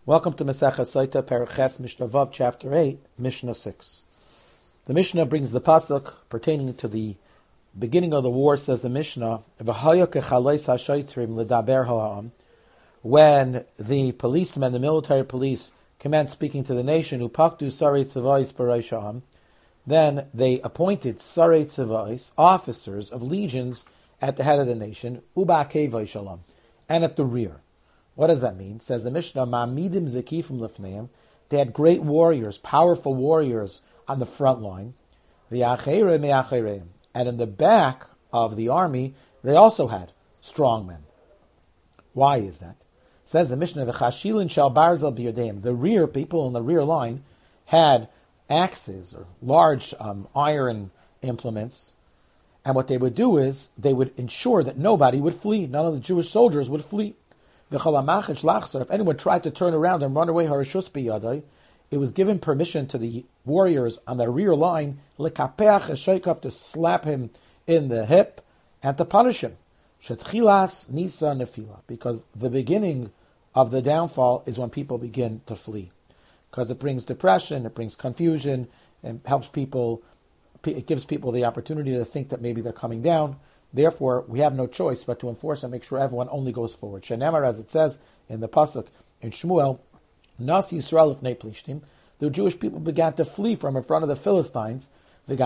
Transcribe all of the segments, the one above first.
Welcome to Masechah Sotah, Paraches Mishnah Vav, Chapter 8, Mishnah 6. The Mishnah brings the pasuk pertaining to the beginning of the war, says the Mishnah, V'haya kechalois hashaytrim l'daber ha'am, when the policemen, the military police, commenced speaking to the nation, Upaktu sarei tzavais b'rosh ha'am, then they appointed sarei tzavais, officers of legions, at the head of the nation, Uba'akei v'shalom, and at the rear. What does that mean? Says the Mishnah, Ma'amidim zekifim lifneim. They had great warriors, powerful warriors on the front line. V'yachere me'achereim. And in the back of the army, they also had strong men. Why is that? Says the Mishnah, V'chashilin shal barzel b'yodeim. The rear people in the rear line had axes or large iron implements. And what they would do is they would ensure that nobody would flee. None of the Jewish soldiers would flee. If anyone tried to turn around and run away, it was given permission to the warriors on the rear line to slap him in the hip and to punish him. Because the beginning of the downfall is when people begin to flee. Because it brings depression, it brings confusion, and helps people. It gives people the opportunity to think that maybe they're coming down. Therefore, we have no choice but to enforce and make sure everyone only goes forward. Shenemar, as it says in the pasuk in Shmuel, Nas Yisrael ifnei Plishtim, the Jewish people began to flee from in front of the Philistines, and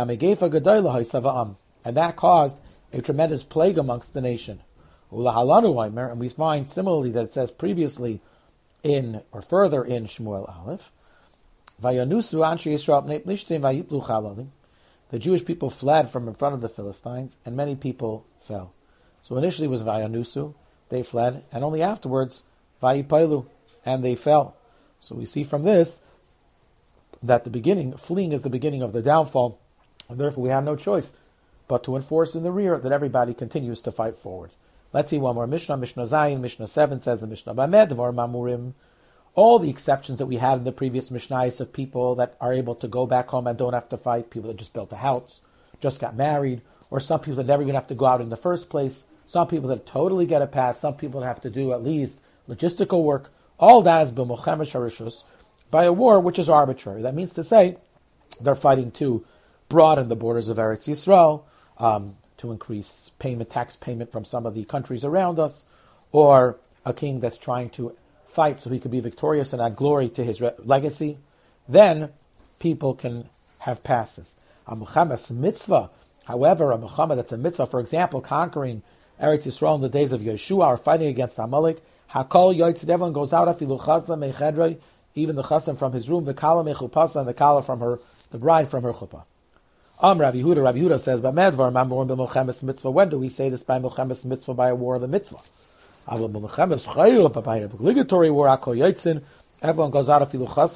that caused a tremendous plague amongst the nation. And we find similarly that it says previously in, or further in Shmuel Aleph, Vayanusu anshe Yisrael ifnei Plishtim vayiplu chalalim. The Jewish people fled from in front of the Philistines, and many people fell. So initially it was Vayanusu, they fled, and only afterwards, Vayipailu, and they fell. So we see from this that fleeing is the beginning of the downfall, and therefore we have no choice but to enforce in the rear that everybody continues to fight forward. Let's see one more Mishnah. Mishnah Zayin, Mishnah 7 says the Mishnah Bamed, Var Mamurim. All the exceptions that we had in the previous Mishnayos of people that are able to go back home and don't have to fight, people that just built a house, just got married, or some people that never even have to go out in the first place, some people that totally get a pass, some people that have to do at least logistical work, all that is b'milchemes harishus, by a war which is arbitrary. That means to say they're fighting to broaden the borders of Eretz Yisrael, to increase tax payment from some of the countries around us, or a king that's trying to fight so he could be victorious and add glory to his legacy, then people can have passes. A Muhammad's mitzvah, however, a Muhammad that's a mitzvah, for example, conquering Eretz Yisrael in the days of Yeshua, or fighting against Amalek, Hakol Yotzid, everyone goes out, afilu chazda mechedrei, even the chassan from his room, the kala mechupasa, and the kala from the bride from her chuppah. Rabbi Yehuda says, B'medvar mamor b'Muhammad's mitzvah. When do we say this by Muhammad's mitzvah, by a war of the mitzvah? Obligatory war, everyone goes out of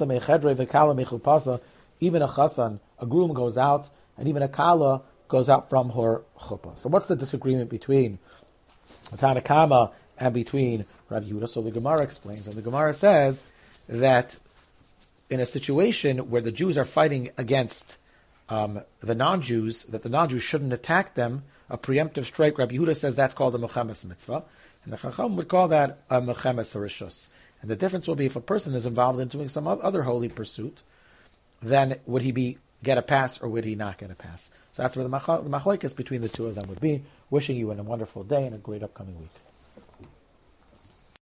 even a chassan, a groom goes out, and even a kala goes out from her chuppah. So what's the disagreement between Tanakama and between Rav Yehuda? So the Gemara explains, and the Gemara says that in a situation where the Jews are fighting against the non-Jews, that the non-Jews shouldn't attack them, a preemptive strike, Rabbi Yehuda says that's called a Muhammad's mitzvah. And the Chacham would call that a Mechemes Harishus. And the difference will be if a person is involved in doing some other holy pursuit, then would he get a pass or would he not get a pass? So that's where the machlokes between the two of them would be. Wishing you a wonderful day and a great upcoming week.